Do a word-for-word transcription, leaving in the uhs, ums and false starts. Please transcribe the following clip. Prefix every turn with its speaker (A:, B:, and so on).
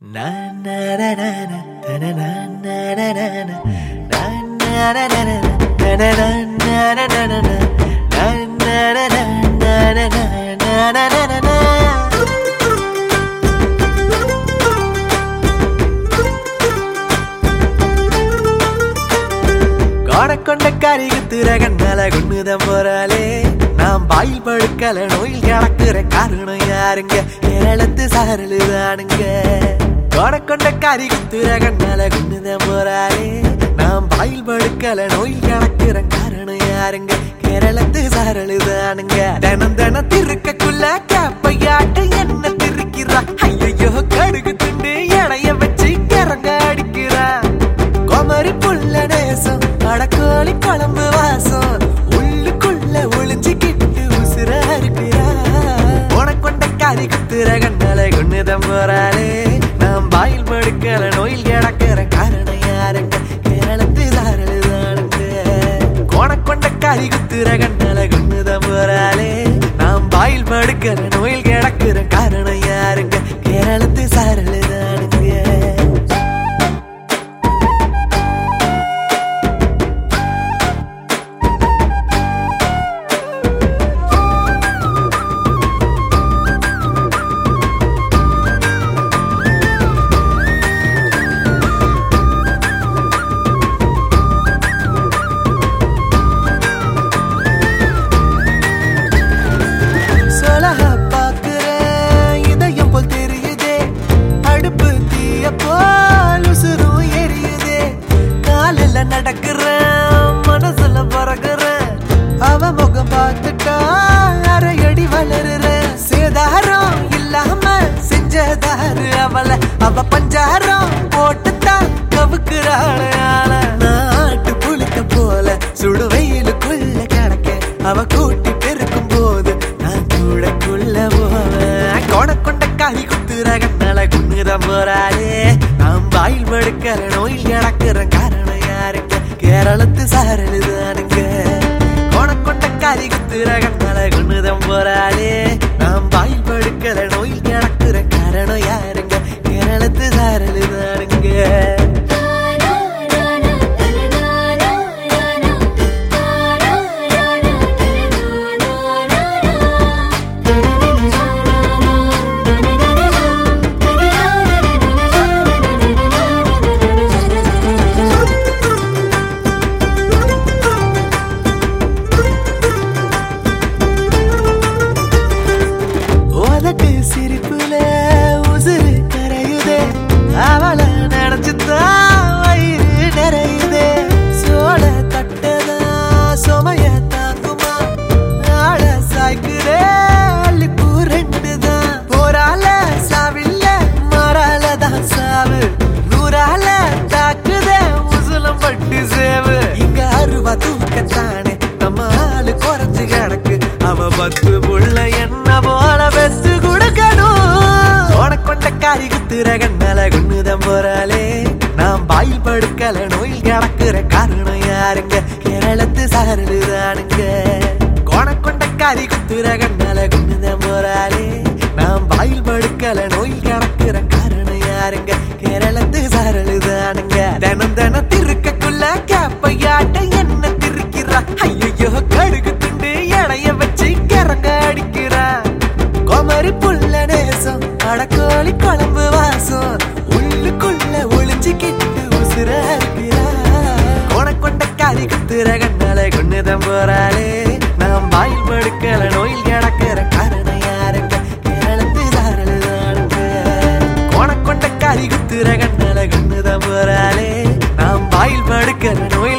A: கொண்ட கரிகுத்துற கண்ணால குண்ணுதம் போறாளே நாம் பாயில் படுக்கல நோயில் கிடக்குற காரணம் யாருங்க கேரளத்து சாரலுதானுங்க கொண்ட கரிகுத்துற கண்ணால குண்ணுதம் போறாளே நாம் பாயில் படுக்கல நோயில் கிடக்குற காரணம் யாருங்க கேரளத்து சாரலுதானுங்க தினம் தினம் திருக்கக்குள்ள கேப்பையாட்ட என்ன திருக்கிறா ஐயோ கடுகு துண்டு எடைய வச்சு கிறங்க அடிக்கிறா கோமரி புள்ள நேசம் அடக்கோழி குழம்பு வாசம் உள்ளுக்குள்ள ஒளிஞ்சுக்கிட்டு உசுர இருக்கிறா உனக்கொண்ட காரி குத்துற கண்ணால கொண்டுதான் போறாளே நாம் பாயில் படுக்கல நோயில் கிடக்கிற காரணம் யாருங்க கேரளத்து தாரலுதானுங்க உனக்கொண்ட காரி குத்துற கண்ணால கொண்டுதான் போறாளே நாம் பாயில் படுக்கல நோயில் கிடக்கிற காரணம் யாருங்க கேரளத்து சாரலுதானுங்க நடக்கிறேன் மனசுல பறக்கிறேன் அவ முகம் பார்த்துட்டா அரையடி வளருறேன் சேதாரம் இல்லாம செஞ்சதாரு அவளை அவ பஞ்சாரம் போட்டுத்தான் கவுக்குறாள் நாட்டு புளிக்க போல சுடு வெயிலுக்குள்ள கிடக்க அவ கூட்டி பெருக்கும் போது நான் கூடக்குள்ள போவேன் கொணக்கொண்ட காரி குத்துற கண்ணால குண்ணுதான் போறாளே நாம் வாயில் படுக்கிற நோயில் கிடக்கிற காரணம் கேரளத்து சாரலுதானுங்க கொணக்கொண்ட காரி குத்துற கண்ணால கொண்டுதான் போறாளே நாம் வாயில் படுக்கிற நோயில் கிடக்குற காரணம் யாருங்க கேரளத்து சாரலுதானுங்க சிரிப்புல உசுறு கரையுதே அவளை நினைச்சுதான் வயிறு நிறையுதே சோழ தட்டதா சுமைய தாக்குமா ஆள சாய்க்குதே அள்ளிப்பூ ரெண்டுதான் போரால சாவில்ல மறாலதான் சாவு நூறால தாக்குதே முசுலம் பட்டு சேவு இங்க அருவா தூக்கத்தானே நம்ம ஆளு குறைஞ்சு கிடக்கு அவ பத்து புள்ள என்ன போல பெஸ்ட் கொண்ட காரி குத்துற கண்ணால கொண்டுதான் போறாளே நாம் பாயில் படுக்கல நோயில் கிடக்குற காரணம் யாருங்க கேரளத்து சாரலுதானுங்க கொண்ட காரி குத்துற கண்ணால கொண்டுதான் போறாளே நாம் பாயில் படுக்கல நோயில் கிடக்குற காரணம் யாருங்க கேரளத்து சாரலுதானுங்க தினம் தினம் திருக்கக்குள்ள கேப்பையாட்ட என்ன திருக்கிறா ஐயோ கடுகு துண்டு எடைய வச்சு கிறங்க அடிக்கிறா கோமரி புள்ள நேசம் அடக்கோழி குழம்பு வாசம் உள்ளுக்குள்ள ஒளிஞ்சுக்கிட்டு உசுர இருக்கிறா உனக்கொண்ட காரி குத்துற கண்ணால கொண்டுதான் போறாளே நாம் வாயில் படுக்கல நோயில் கிடக்கிற காரணம் யாருங்க கேரளத்து சாரலுதானுங்க உனக்கொண்ட காரி குத்துற கண்ணால கொண்டுதான் போறாளே நாம் வாயில் படுக்கல நோயில்